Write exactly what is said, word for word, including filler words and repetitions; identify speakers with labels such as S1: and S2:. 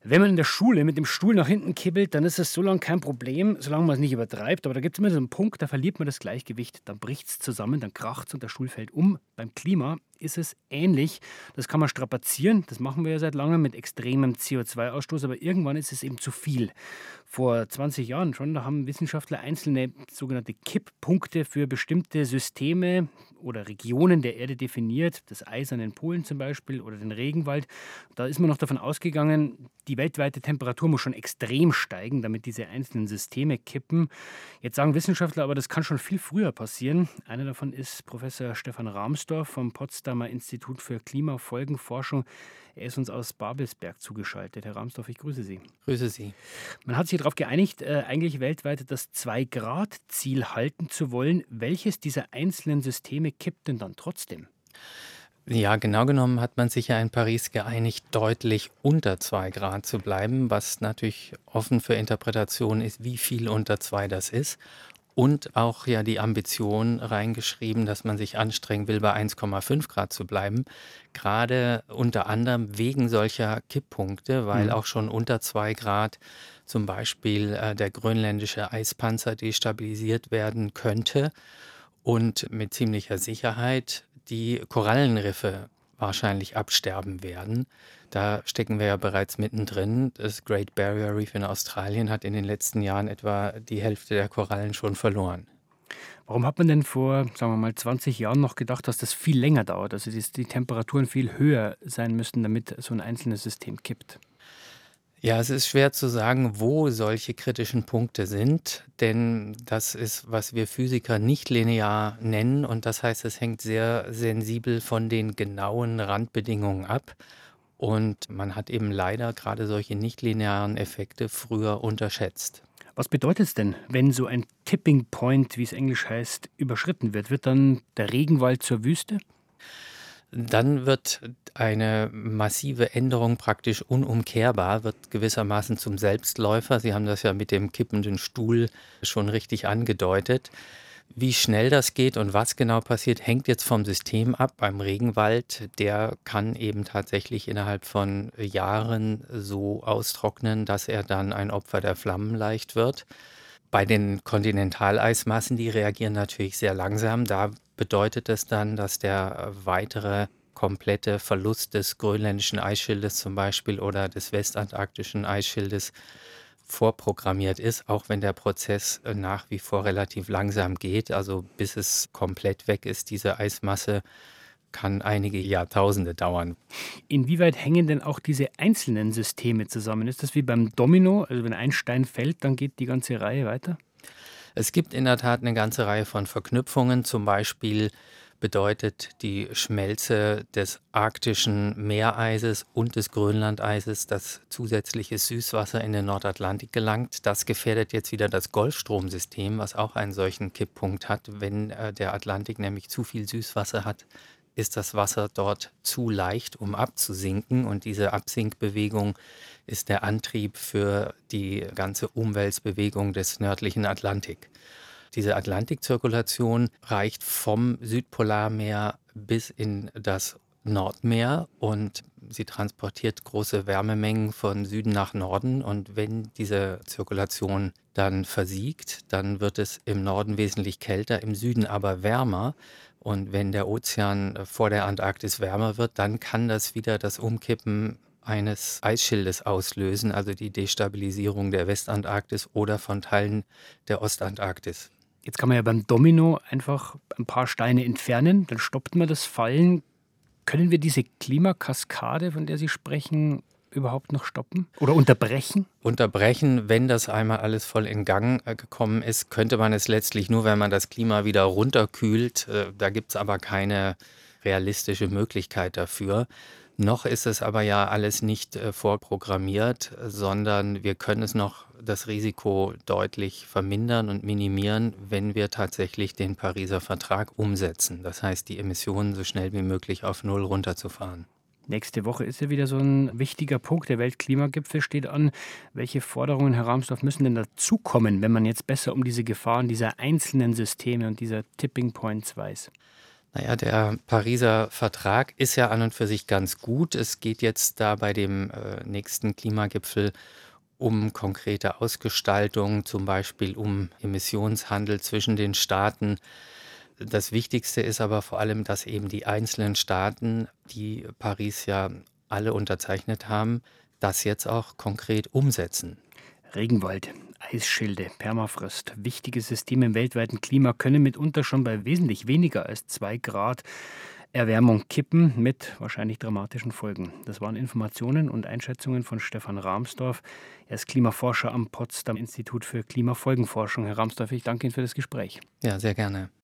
S1: Wenn man in der Schule mit dem Stuhl nach hinten kippelt, dann ist es so lange kein Problem, solange man es nicht übertreibt. Aber da gibt es immer so einen Punkt, da verliert man das Gleichgewicht, dann bricht es zusammen, dann kracht es und der Stuhl fällt um. Beim Klima ist es ähnlich. Das kann man strapazieren, das machen wir ja seit langem mit extremem C O zwei Ausstoß, aber irgendwann ist es eben zu viel. Vor zwanzig Jahren schon, da haben Wissenschaftler einzelne sogenannte Kipppunkte für bestimmte Systeme oder Regionen der Erde definiert, das Eis an den Polen zum Beispiel oder den Regenwald. Da ist man noch davon ausgegangen, die weltweite Temperatur muss schon extrem steigen, damit diese einzelnen Systeme kippen. Jetzt sagen Wissenschaftler aber, das kann schon viel früher passieren. Einer davon ist Professor Stefan Rahmstorf vom Potsdamer Institut für Klimafolgenforschung. Er ist uns aus Babelsberg zugeschaltet. Herr Rahmstorf, ich grüße Sie.
S2: Grüße Sie.
S1: Man hat sich darauf geeinigt, äh, eigentlich weltweit das zwei-Grad-Ziel halten zu wollen. Welches dieser einzelnen Systeme kippt denn dann trotzdem?
S2: Ja, genau genommen hat man sich ja in Paris geeinigt, deutlich unter zwei Grad zu bleiben, was natürlich offen für Interpretation ist, wie viel unter zwei das ist. Und auch ja die Ambition reingeschrieben, dass man sich anstrengen will, bei eins Komma fünf Grad zu bleiben. Gerade unter anderem wegen solcher Kipppunkte, weil
S1: Mhm.
S2: auch schon unter zwei Grad zum Beispiel äh, der grönländische Eispanzer destabilisiert werden könnte und mit ziemlicher Sicherheit die Korallenriffe wahrscheinlich absterben werden. Da stecken wir ja bereits mittendrin. Das Great Barrier Reef in Australien hat in den letzten Jahren etwa die Hälfte der Korallen schon verloren.
S1: Warum hat man denn vor, sagen wir mal, zwanzig Jahren noch gedacht, dass das viel länger dauert, also dass die Temperaturen viel höher sein müssten, damit so ein einzelnes System kippt?
S2: Ja, es ist schwer zu sagen, wo solche kritischen Punkte sind, denn das ist, was wir Physiker nicht linear nennen, und das heißt, es hängt sehr sensibel von den genauen Randbedingungen ab. Und man hat eben leider gerade solche nichtlinearen Effekte früher unterschätzt.
S1: Was bedeutet es denn, wenn so ein Tipping Point, wie es englisch heißt, überschritten wird? Wird dann der Regenwald zur Wüste?
S2: Dann wird eine massive Änderung praktisch unumkehrbar, wird gewissermaßen zum Selbstläufer. Sie haben das ja mit dem kippenden Stuhl schon richtig angedeutet. Wie schnell das geht und was genau passiert, hängt jetzt vom System ab. Beim Regenwald, der kann eben tatsächlich innerhalb von Jahren so austrocknen, dass er dann ein Opfer der Flammen leicht wird. Bei den Kontinentaleismassen, die reagieren natürlich sehr langsam. Da bedeutet es dann, dass der weitere komplette Verlust des grönländischen Eisschildes zum Beispiel oder des westantarktischen Eisschildes vorprogrammiert ist, auch wenn der Prozess äh, nach wie vor relativ langsam geht. Also bis es komplett weg ist, diese Eismasse, kann einige Jahrtausende dauern.
S1: Inwieweit hängen denn auch diese einzelnen Systeme zusammen? Ist das wie beim Domino? Also wenn ein Stein fällt, dann geht die ganze Reihe weiter?
S2: Es gibt in der Tat eine ganze Reihe von Verknüpfungen. Zum Beispiel bedeutet die Schmelze des arktischen Meereises und des Grönlandeises, dass zusätzliches Süßwasser in den Nordatlantik gelangt. Das gefährdet jetzt wieder das Golfstromsystem, was auch einen solchen Kipppunkt hat. Wenn äh, der Atlantik nämlich zu viel Süßwasser hat, ist das Wasser dort zu leicht, um abzusinken. Und diese Absinkbewegung ist der Antrieb für die ganze Umwälzbewegung des nördlichen Atlantik. Diese Atlantikzirkulation reicht vom Südpolarmeer bis in das Nordmeer und sie transportiert große Wärmemengen von Süden nach Norden. Und wenn diese Zirkulation dann versiegt, dann wird es im Norden wesentlich kälter, im Süden aber wärmer. Und wenn der Ozean vor der Antarktis wärmer wird, dann kann das wieder das Umkippen eines Eisschildes auslösen, also die Destabilisierung der Westantarktis oder von Teilen der Ostantarktis.
S1: Jetzt kann man ja beim Domino einfach ein paar Steine entfernen, dann stoppt man das Fallen. Können wir diese Klimakaskade, von der Sie sprechen, überhaupt noch stoppen oder unterbrechen?
S2: Unterbrechen, wenn das einmal alles voll in Gang äh, gekommen ist, könnte man es letztlich nur, wenn man das Klima wieder runterkühlt. Äh, da gibt es aber keine realistische Möglichkeit dafür. Noch ist es aber ja alles nicht äh, vorprogrammiert, sondern wir können es noch das Risiko deutlich vermindern und minimieren, wenn wir tatsächlich den Pariser Vertrag umsetzen. Das heißt, die Emissionen so schnell wie möglich auf Null runterzufahren.
S1: Nächste Woche ist ja wieder so ein wichtiger Punkt. Der Weltklimagipfel steht an. Welche Forderungen, Herr Rahmstorf, müssen denn dazukommen, wenn man jetzt besser um diese Gefahren dieser einzelnen Systeme und dieser Tipping Points weiß?
S2: Naja, der Pariser Vertrag ist ja an und für sich ganz gut. Es geht jetzt da bei dem äh, nächsten Klimagipfel um konkrete Ausgestaltung, zum Beispiel um Emissionshandel zwischen den Staaten. Das Wichtigste ist aber vor allem, dass eben die einzelnen Staaten, die Paris ja alle unterzeichnet haben, das jetzt auch konkret umsetzen.
S1: Regenwald, Eisschilde, Permafrost, wichtige Systeme im weltweiten Klima können mitunter schon bei wesentlich weniger als zwei Grad Erwärmung kippen mit wahrscheinlich dramatischen Folgen. Das waren Informationen und Einschätzungen von Stefan Rahmstorf. Er ist Klimaforscher am Potsdam Institut für Klimafolgenforschung. Herr Rahmstorf, ich danke Ihnen für das Gespräch.
S2: Ja, sehr gerne.